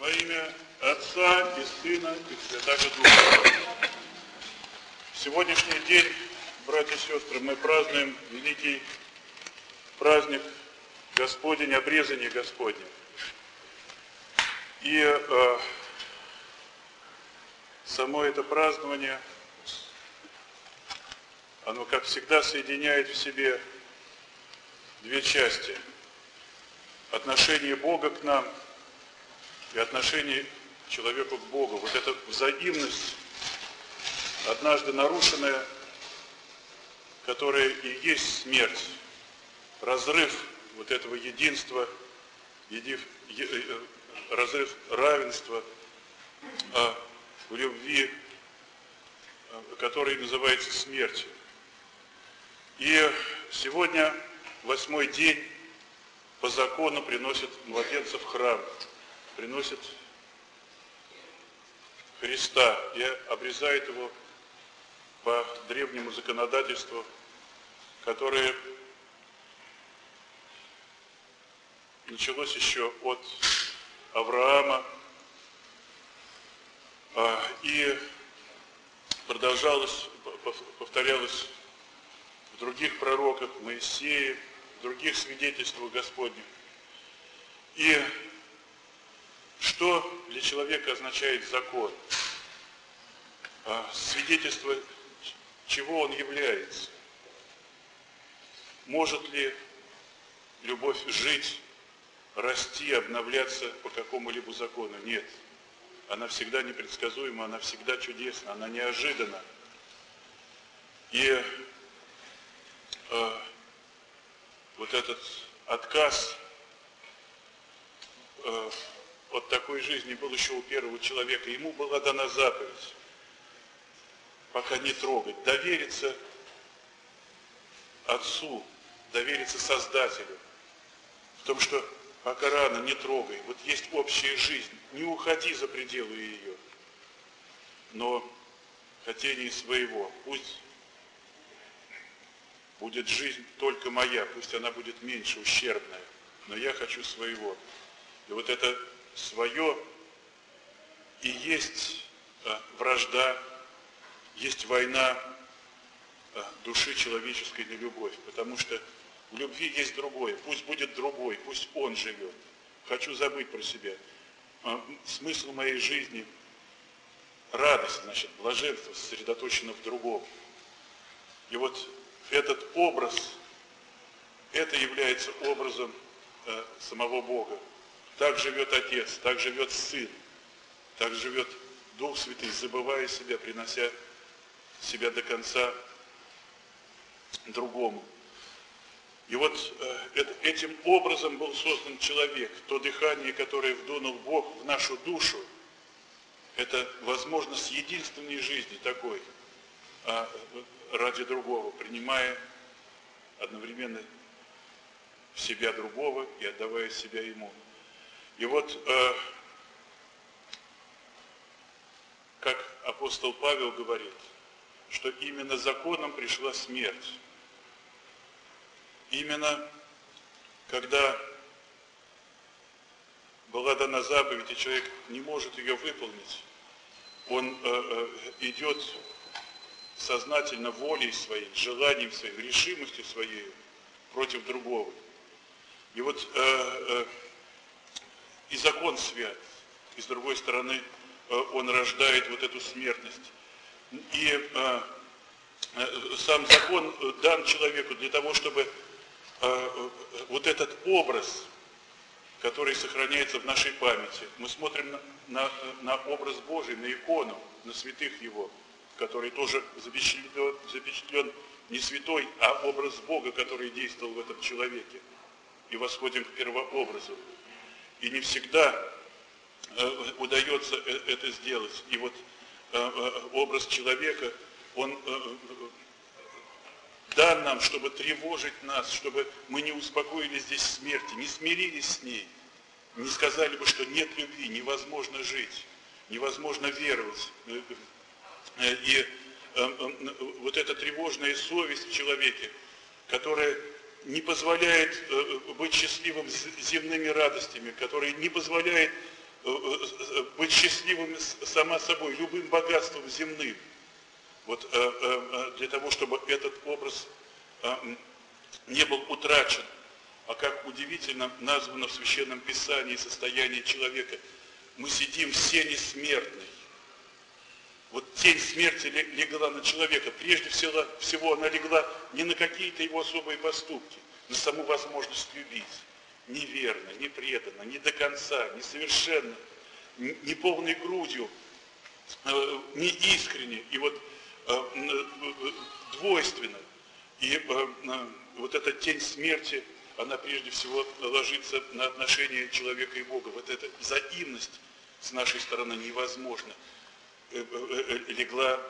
Во имя Отца и Сына и Святаго Духа. В сегодняшний день, братья и сестры, мы празднуем великий праздник Господень, обрезание Господне. И само это празднование, оно, как всегда, соединяет в себе две части. Отношение Бога к нам и отношение человека к Богу. Вот эта взаимность, однажды нарушенная, которая и есть смерть, разрыв вот этого единства, разрыв равенства в любви, который называется смертью. И сегодня, 8-й день, по закону приносят младенца в храм, приносят Христа и обрезает его по древнему законодательству, которое началось еще от Авраама и продолжалось, повторялось в других пророках, Моисее, в других свидетельствах Господних. И что для человека означает закон? Свидетельство, чего он является? Может ли любовь жить, расти, обновляться по какому-либо закону? Нет. Она всегда непредсказуема, она всегда чудесна, она неожиданна. И вот этот отказ от такой жизни был еще у первого человека. Ему была дана заповедь, пока не трогать, довериться Отцу, довериться Создателю, в том, что пока рано, не трогай. Вот есть общая жизнь, не уходи за пределы ее, но хотение своего. Пусть будет жизнь только моя, пусть она будет меньше, ущербная, но я хочу своего. И вот это свое и есть вражда, есть война души человеческой на любовь, потому что в любви есть другое, пусть будет другой, пусть он живет. Хочу забыть про себя. Смысл моей жизни, радость, значит, блаженство сосредоточено в другом. И вот этот образ, это является образом самого Бога. Так живет Отец, так живет Сын, так живет Дух Святый, забывая себя, принося себя до конца другому. И вот этим образом был создан человек. То дыхание, которое вдунул Бог в нашу душу, это возможность единственной жизни такой, ради другого, принимая одновременно в себя другого и отдавая себя ему. И вот, как апостол Павел говорит, что именно законом пришла смерть. Именно когда была дана заповедь, и человек не может ее выполнить, он идет сознательно волей своей, желанием своим, решимостью своей против другого. И вот и закон свят, и с другой стороны он рождает вот эту смертность. И сам закон дан человеку для того, чтобы вот этот образ, который сохраняется в нашей памяти, мы смотрим на образ Божий, на икону, на святых Его, который тоже запечатлен не святой, а образ Бога, который действовал в этом человеке. И восходим к первообразу. И не всегда удается это сделать. И вот образ человека, он дан нам, чтобы тревожить нас, чтобы мы не успокоились здесь в смерти, не смирились с ней, не сказали бы, что нет любви, невозможно жить, невозможно веровать. И вот эта тревожная совесть в человеке, которая не позволяет быть счастливым земными радостями, которая не позволяет быть счастливыми сама собой, любым богатством земным. Вот для того, чтобы этот образ не был утрачен, а как удивительно названо в Священном Писании состояние человека, мы сидим в сене смертной. Вот тень смерти легла на человека. Прежде всего она легла не на какие-то его особые поступки, на саму возможность любить. Неверно, не преданно, не до конца, не совершенно, не полной грудью, не искренне и вот двойственно. И вот эта тень смерти, она прежде всего ложится на отношения человека и Бога. Вот эта взаимность с нашей стороны невозможна. Легла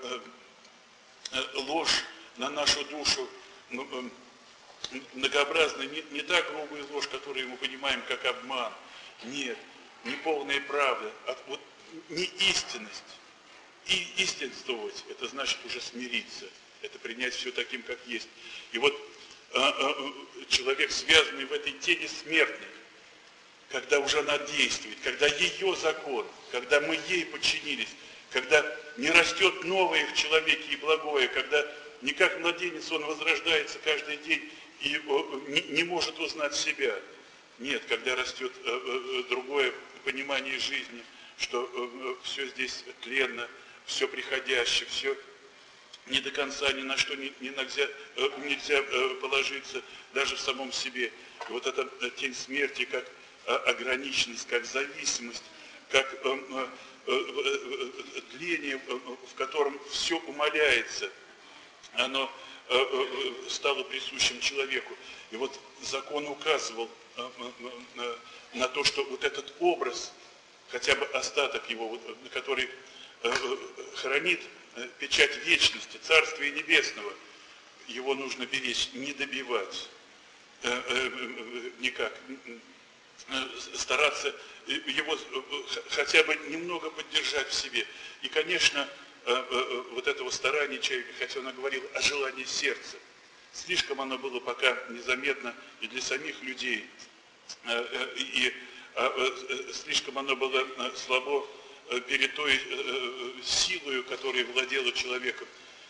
ложь на нашу душу, многообразная, не та грубая ложь, которую мы понимаем как обман. Нет, не полная правда, а вот не истинность. И истинствовать, это значит уже смириться, это принять все таким, как есть. И вот человек, связанный в этой тени смертной, когда уже она действует, когда ее закон, когда мы ей подчинились, когда не растет новое в человеке и благое, когда не как младенец он возрождается каждый день и не может узнать себя. Нет, когда растет другое понимание жизни, что все здесь тленно, все приходящее, все не до конца, ни на что нельзя положиться, даже в самом себе. И вот эта тень смерти, как ограниченность, как зависимость, как тление, в котором все умаляется, оно стало присущим человеку. И вот закон указывал на то, что вот этот образ, хотя бы остаток его, который хранит печать вечности, Царствия Небесного, его нужно беречь, не добивать никак, стараться его хотя бы немного поддержать в себе. И, конечно, вот этого старания человека, хотя он говорил о желании сердца, слишком оно было пока незаметно и для самих людей, и слишком оно было слабо перед той силой, которая владела человеком.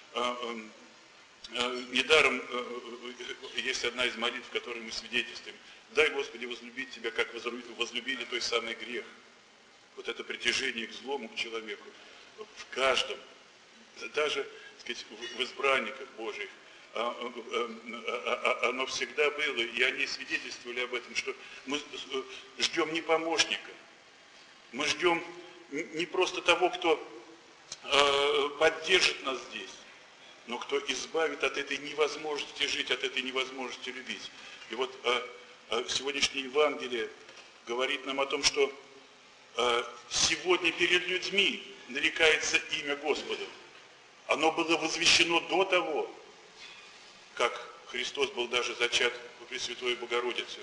Недаром есть одна из молитв, в которой мы свидетельствуем: «Дай, Господи, возлюбить Тебя, как возлюбили той самый грех». Вот это притяжение к злому, к человеку, в каждом, даже, так сказать, в избранниках Божьих, оно всегда было, и они свидетельствовали об этом, что мы ждем не помощника, мы ждем не просто того, кто поддержит нас здесь, но кто избавит от этой невозможности жить, от этой невозможности любить. И вот сегодняшнее Евангелие говорит нам о том, что сегодня перед людьми нарекается имя Господа. Оно было возвещено до того, как Христос был даже зачат во Пресвятой Богородице.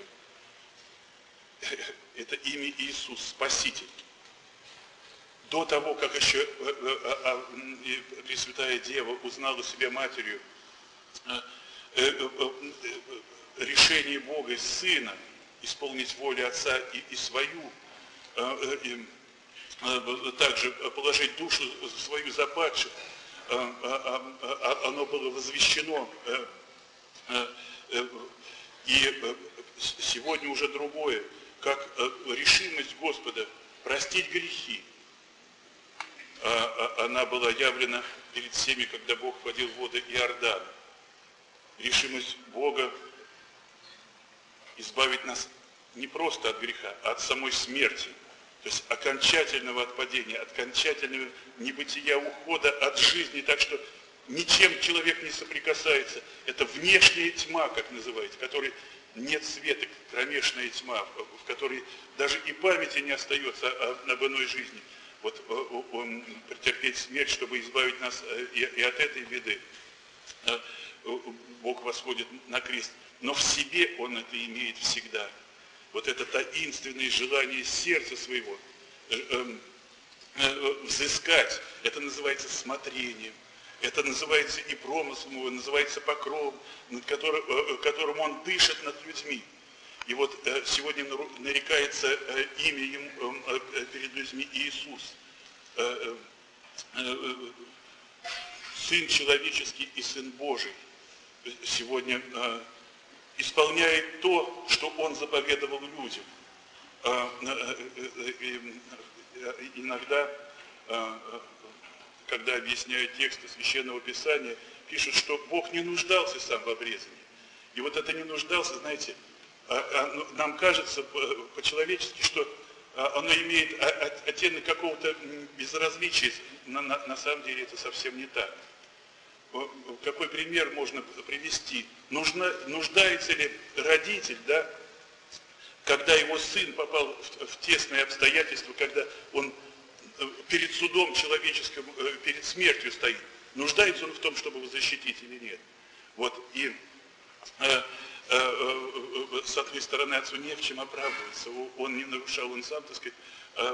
Это имя Иисус, Спаситель. До того, как еще Пресвятая Дева узнала себя матерью, решение Бога и Сына исполнить волю Отца и свою, также положить душу свою за падших, оно было возвещено. И сегодня уже другое, как решимость Господа простить грехи. Она была явлена перед всеми, когда Бог входил в воды Иордана. Решимость Бога избавить нас не просто от греха, а от самой смерти. То есть окончательного отпадения, окончательного небытия, ухода от жизни, так что ничем человек не соприкасается. Это внешняя тьма, как называется, в которой нет света, кромешная тьма, в которой даже и памяти не остается об иной жизни. Вот претерпеть смерть, чтобы избавить нас и от этой беды. Бог восходит на крест, но в себе Он это имеет всегда. Вот это таинственное желание сердца своего взыскать, это называется смотрением, это называется и промыслом его, называется покровом, которым Он дышит над людьми. И вот сегодня нарекается имя перед людьми Иисус, Сын человеческий и Сын Божий, сегодня исполняет то, что Он заповедовал людям. Иногда, когда объясняют тексты Священного Писания, пишут, что Бог не нуждался сам в обрезании. И вот это не нуждался, знаете, нам кажется по-человечески, что оно имеет оттенок какого-то безразличия. На самом деле это совсем не так. Какой пример можно привести? Нуждается ли родитель, да, когда его сын попал в тесные обстоятельства, когда он перед судом человеческим, перед смертью стоит? Нуждается он в том, чтобы его защитить или нет? Вот, и с одной стороны, отцу не в чем оправдываться. Он не нарушал, он сам, так сказать,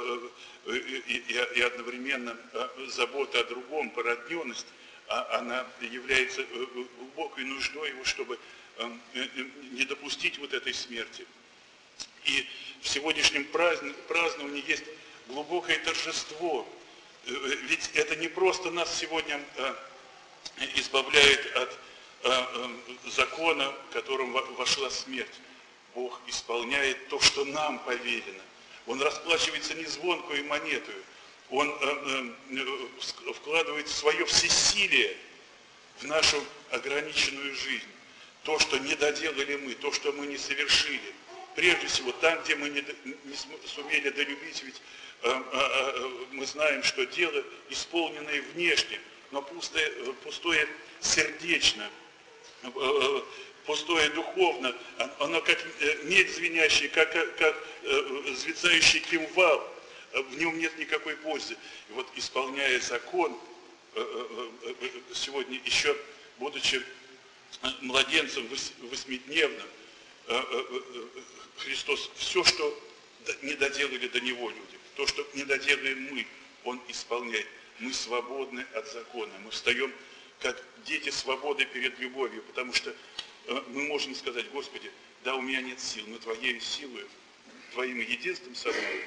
и одновременно забота о другом, породненность, она является глубокой нуждой его, чтобы не допустить вот этой смерти. И в сегодняшнем праздновании есть глубокое торжество. Ведь это не просто нас сегодня избавляет от закона, в котором вошла смерть. Бог исполняет то, что нам повелено. Он расплачивается не звонкую монетою. Он вкладывает свое всесилие в нашу ограниченную жизнь. То, что не доделали мы, то, что мы не совершили. Прежде всего, там, где мы не сумели долюбить, ведь мы знаем, что дело, исполненное внешне, но пустое сердечно, пустое духовно, оно как медь звенящая, как звецающий кимвал, в нем нет никакой пользы. И вот, исполняя закон, сегодня еще, будучи младенцем восьмидневным, Христос все, что не доделали до Него люди, то, что не доделаем мы, Он исполняет. Мы свободны от закона, мы встаем как дети свободы перед любовью, потому что мы можем сказать: Господи, да, у меня нет сил, но Твоей силой, Твоим единством со мной,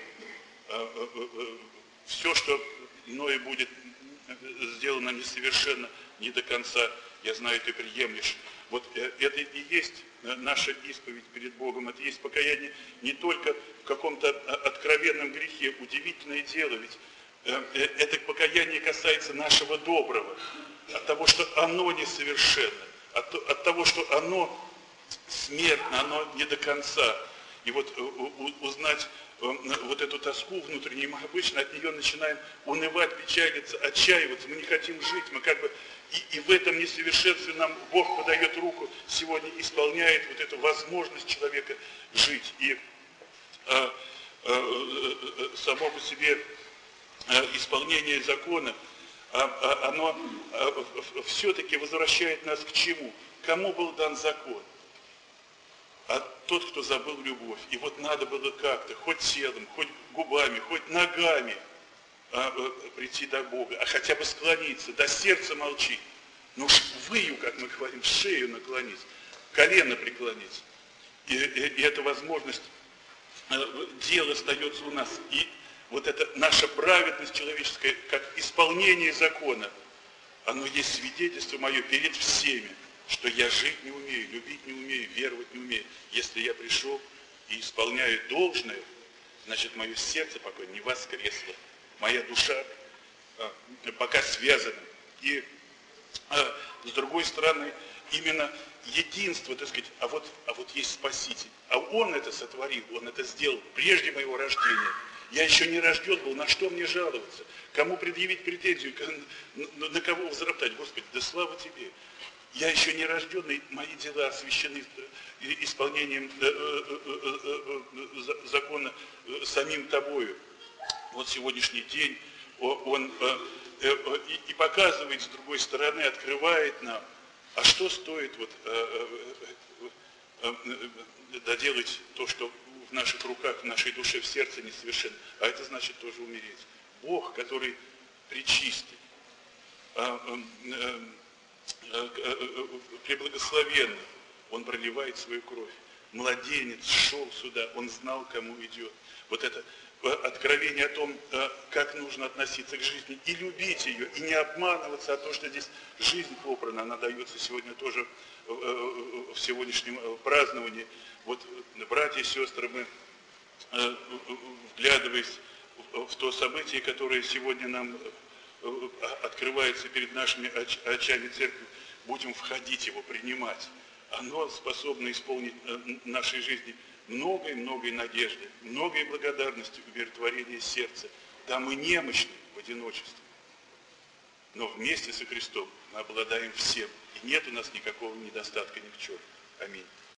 все, что мною будет сделано несовершенно, не до конца, я знаю, Ты приемлешь. Вот это и есть наша исповедь перед Богом, это есть покаяние не только в каком-то откровенном грехе. Удивительное дело, ведь это покаяние касается нашего доброго, от того, что оно несовершенно, от того, что оно смертно, оно не до конца. И вот узнать вот эту тоску внутреннюю, мы обычно от нее начинаем унывать, печалиться, отчаиваться, мы не хотим жить, мы как бы и в этом несовершенстве нам Бог подает руку, сегодня исполняет вот эту возможность человека жить. И само по себе исполнение закона, оно все-таки возвращает нас к чему? Кому был дан закон? А тот, кто забыл любовь. И вот надо было как-то, хоть телом, хоть губами, хоть ногами прийти до Бога, а хотя бы склониться, до сердца молчи. Ну, выю, как мы говорим, шею наклонить, колено преклонить. И эта возможность, дело остается у нас. И вот эта наша праведность человеческая, как исполнение закона, оно есть свидетельство мое перед всеми, что я жить не умею, любить не умею, веровать не умею. Если я пришел и исполняю должное, значит, мое сердце пока не воскресло. Моя душа пока связана. И с другой стороны, именно единство, так сказать, а вот есть Спаситель. А Он это сотворил, Он это сделал прежде моего рождения. Я еще не рожден был, на что мне жаловаться? Кому предъявить претензию, на кого возроптать? Господи, да слава Тебе! Я еще не рожденный, мои дела освящены исполнением закона самим Тобою. Вот сегодняшний день он и показывает, с другой стороны, открывает нам, а что стоит доделать то, что в наших руках, в нашей душе, в сердце несовершенно. А это значит тоже умереть. Бог, который пречистый, преблагословенный, Он проливает свою кровь. Младенец шел сюда, он знал, кому идет. Вот это откровение о том, как нужно относиться к жизни, и любить ее, и не обманываться, а то, что здесь жизнь попрана, она дается сегодня тоже в сегодняшнем праздновании. Вот, братья и сестры, мы, вглядываясь в то событие, которое сегодня нам открывается перед нашими очами церкви, будем входить его, принимать. Оно способно исполнить в нашей жизни многой надежды, многой благодарности, умиротворения сердца. Да, мы немощны в одиночестве, но вместе со Христом мы обладаем всем, и нет у нас никакого недостатка ни в чем. Аминь.